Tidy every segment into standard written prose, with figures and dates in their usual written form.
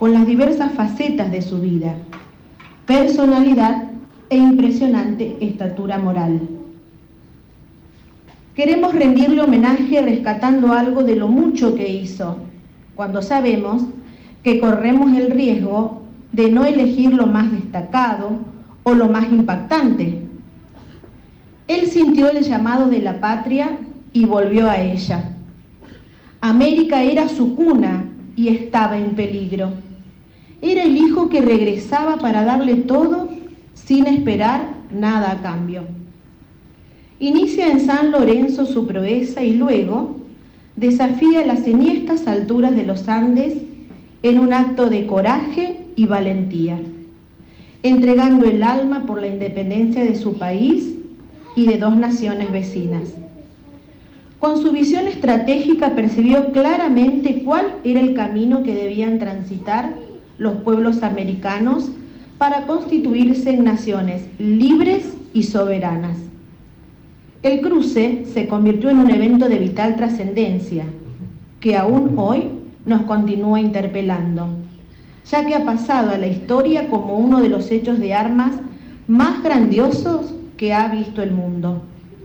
con las diversas facetas de su vida, personalidad e impresionante estatura moral. Queremos rendirle homenaje rescatando algo de lo mucho que hizo, cuando sabemos que corremos el riesgo de no elegir lo más destacado o lo más impactante. Él sintió el llamado de la patria y volvió a ella. América era su cuna y estaba en peligro. Era el hijo que regresaba para darle todo sin esperar nada a cambio. Inicia en San Lorenzo su proeza y luego desafía las enhiestas alturas de los Andes en un acto de coraje y valentía, entregando el alma por la independencia de su país y de 2 naciones vecinas. Con su visión estratégica percibió claramente cuál era el camino que debían transitar los pueblos americanos para constituirse en naciones libres y soberanas. El cruce se convirtió en un evento de vital trascendencia, que aún hoy nos continúa interpelando, ya que ha pasado a la historia como uno de los hechos de armas más grandiosos que ha visto el mundo.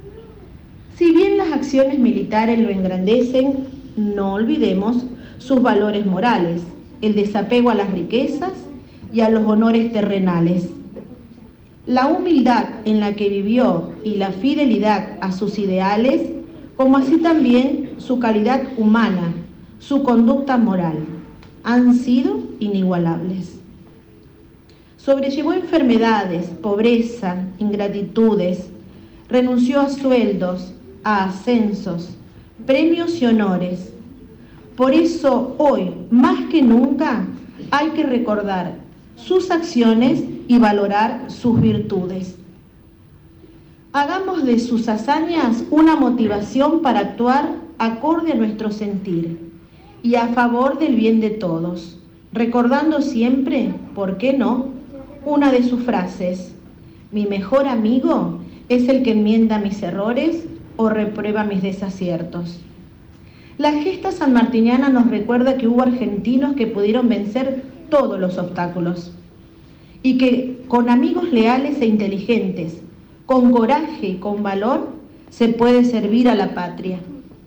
Si bien las acciones militares lo engrandecen, no olvidemos sus valores morales, el desapego a las riquezas y a los honores terrenales. La humildad en la que vivió y la fidelidad a sus ideales, como así también su calidad humana, su conducta moral, han sido inigualables. Sobrellevó enfermedades, pobreza, ingratitudes, renunció a sueldos, a ascensos, premios y honores. Por eso hoy, más que nunca, hay que recordar sus acciones y valorar sus virtudes. Hagamos de sus hazañas una motivación para actuar acorde a nuestro sentir y a favor del bien de todos, recordando siempre, ¿por qué no?, una de sus frases: mi mejor amigo es el que enmienda mis errores o reprueba mis desaciertos. La gesta sanmartiniana nos recuerda que hubo argentinos que pudieron vencer todos los obstáculos y que con amigos leales e inteligentes, con coraje y con valor, se puede servir a la patria.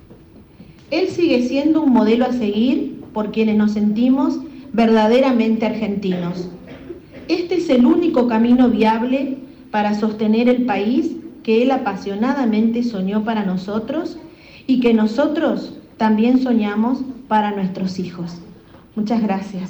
Él sigue siendo un modelo a seguir por quienes nos sentimos verdaderamente argentinos. Este es el único camino viable para sostener el país que él apasionadamente soñó para nosotros y que nosotros también soñamos para nuestros hijos. Muchas gracias.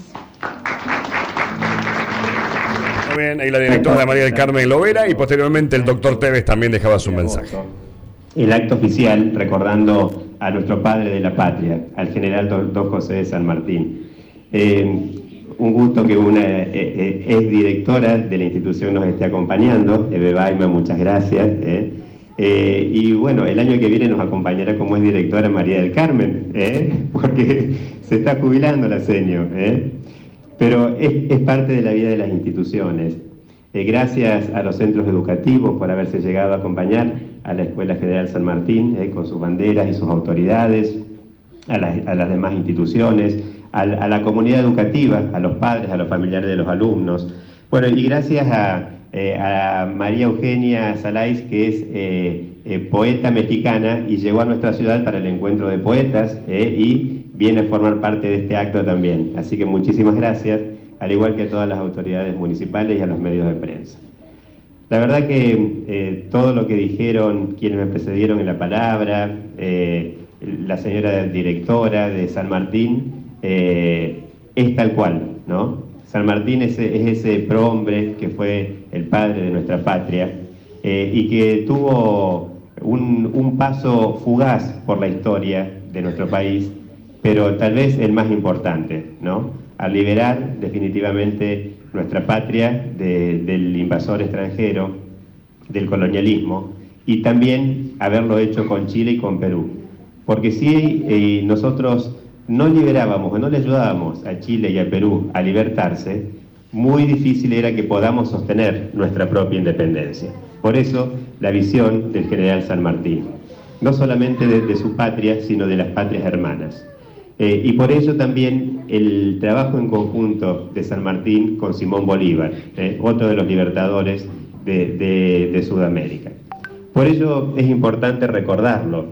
Muy bien, ahí la directora María del Carmen Lovera y posteriormente el doctor Tevez también dejaba su mensaje. El acto oficial recordando a nuestro padre de la patria, al general don José de San Martín. Un gusto que una exdirectora de la institución nos esté acompañando, Eve Baima, muchas gracias. Y bueno, el año que viene nos acompañará como exdirectora María del Carmen, porque se está jubilando la seño. Pero es parte de la vida de las instituciones. Gracias a los centros educativos por haberse llegado a acompañar a la Escuela General San Martín, con sus banderas y sus autoridades, a las demás instituciones, a la comunidad educativa, a los padres, a los familiares de los alumnos. Bueno, y gracias a María Eugenia Salais, que es poeta mexicana y llegó a nuestra ciudad para el encuentro de poetas y viene a formar parte de este acto también. Así que muchísimas gracias, al igual que a todas las autoridades municipales y a los medios de prensa. La verdad que todo lo que dijeron quienes me precedieron en la palabra, la señora directora de San Martín, es tal cual, ¿no? San Martín es ese prohombre que fue el padre de nuestra patria y que tuvo un paso fugaz por la historia de nuestro país, pero tal vez el más importante, ¿no? Al liberar definitivamente nuestra patria del invasor extranjero, del colonialismo, y también haberlo hecho con Chile y con Perú. Porque si nosotros no liberábamos o no le ayudábamos a Chile y a Perú a libertarse, muy difícil era que podamos sostener nuestra propia independencia. Por eso la visión del general San Martín, no solamente de su patria, sino de las patrias hermanas. Y por ello también el trabajo en conjunto de San Martín con Simón Bolívar, otro de los libertadores de Sudamérica. Por ello es importante recordarlo.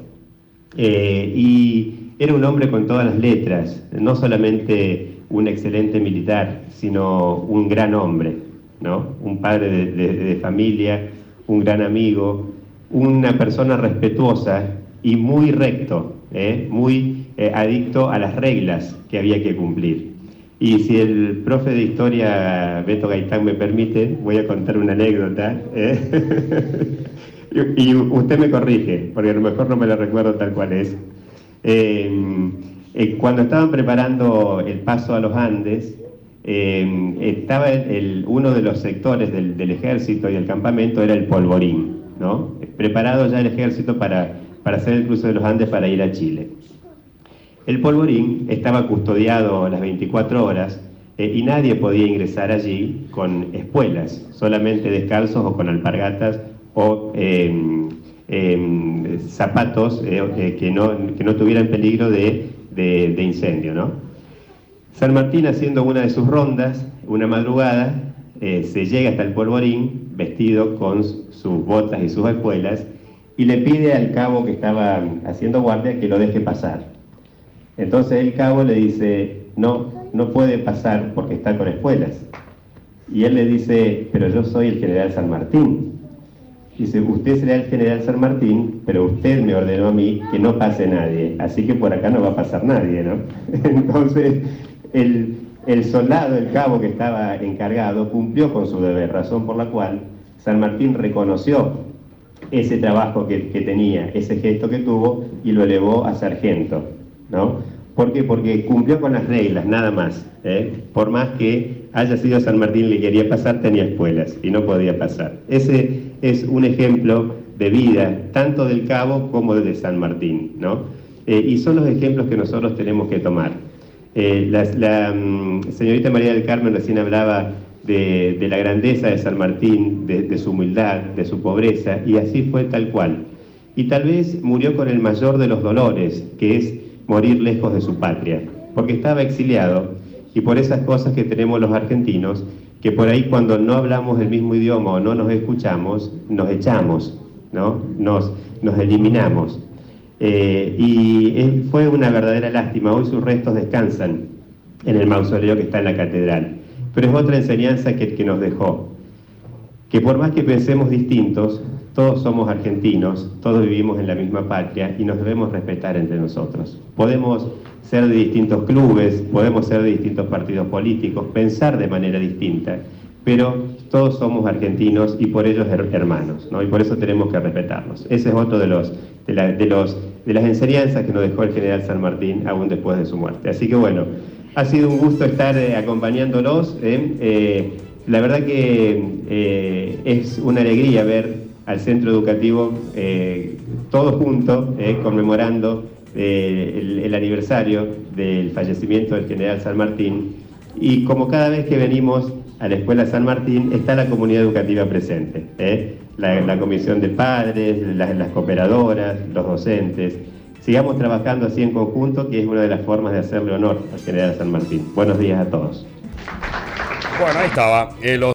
Y era un hombre con todas las letras, no solamente un excelente militar, sino un gran hombre, ¿no? Un padre de familia, un gran amigo, una persona respetuosa y muy recto, muy adicto a las reglas que había que cumplir. Y si el profe de historia, Beto Gaitán, me permite, voy a contar una anécdota, y usted me corrige, porque a lo mejor no me la recuerdo tal cual es. Cuando estaban preparando el paso a los Andes, estaba uno de los sectores del ejército y del campamento era el Polvorín, ¿no? Preparado ya el ejército para hacer el cruce de los Andes para ir a Chile. El Polvorín estaba custodiado las 24 horas y nadie podía ingresar allí con espuelas, solamente descalzos o con alpargatas o zapatos que no tuvieran peligro de incendio, ¿no? San Martín, haciendo una de sus rondas, una madrugada, se llega hasta el Polvorín vestido con sus botas y sus espuelas y le pide al cabo que estaba haciendo guardia que lo deje pasar. Entonces el cabo le dice, no puede pasar porque está con espuelas. Y él le dice, pero yo soy el general San Martín. Dice, usted será el general San Martín, pero usted me ordenó a mí que no pase nadie, así que por acá no va a pasar nadie, ¿no? Entonces el soldado, el cabo que estaba encargado, cumplió con su deber, razón por la cual San Martín reconoció ese trabajo que tenía, ese gesto que tuvo, y lo elevó a sargento, ¿no? ¿Por qué? Porque cumplió con las reglas, nada más, Por más que haya sido San Martín le quería pasar, tenía espuelas y no podía pasar. Ese es un ejemplo de vida, tanto del cabo como de San Martín, ¿no? Y son los ejemplos que nosotros tenemos que tomar. La señorita María del Carmen recién hablaba de la grandeza de San Martín, de su humildad, de su pobreza, y así fue tal cual. Y tal vez murió con el mayor de los dolores, que es morir lejos de su patria, porque estaba exiliado, y por esas cosas que tenemos los argentinos, que por ahí cuando no hablamos el mismo idioma o no nos escuchamos, nos echamos, ¿no? Nos eliminamos. Y fue una verdadera lástima. Hoy sus restos descansan en el mausoleo que está en la catedral. Pero es otra enseñanza que nos dejó, que por más que pensemos distintos, todos somos argentinos, todos vivimos en la misma patria y nos debemos respetar entre nosotros. Podemos ser de distintos clubes, podemos ser de distintos partidos políticos, pensar de manera distinta, pero todos somos argentinos y por ello hermanos, ¿no? Y por eso tenemos que respetarnos. Ese es otro de las enseñanzas que nos dejó el general San Martín aún después de su muerte. Así que bueno, ha sido un gusto estar acompañándolos. La verdad que es una alegría ver al centro educativo todos juntos conmemorando el aniversario del fallecimiento del general San Martín, y como cada vez que venimos a la Escuela San Martín está la comunidad educativa presente, la comisión de padres, las cooperadoras, los docentes. Sigamos trabajando así en conjunto, que es una de las formas de hacerle honor al general San Martín. Buenos días a todos. Bueno, ahí estaba.